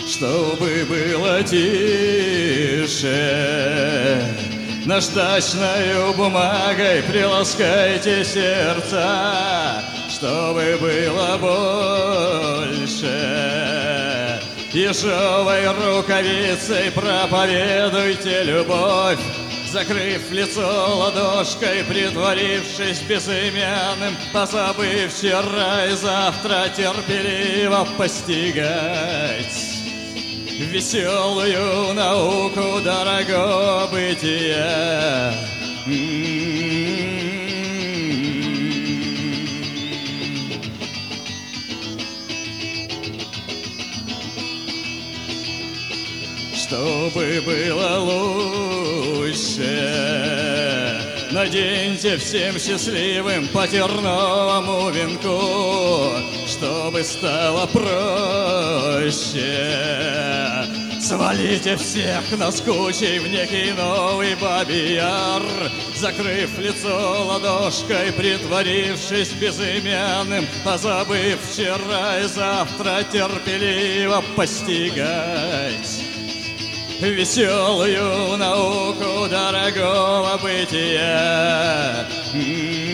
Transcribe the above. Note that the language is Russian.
чтобы было тише. Наждачною бумагой приласкайте сердца, чтобы было больше. Ежовой рукавицей проповедуйте любовь, закрыв лицо ладошкой, притворившись безымянным, позабыв вчера и завтра терпеливо постигать веселую науку дорогого бытия. Чтобы было лучше, наденьте всем счастливым по терновому венку, чтобы стало проще. Свалите всех наскучий в некий новый бабий яр, закрыв лицо ладошкой, притворившись безымянным, позабыв вчера и завтра терпеливо постигать веселую науку дорогого бытия.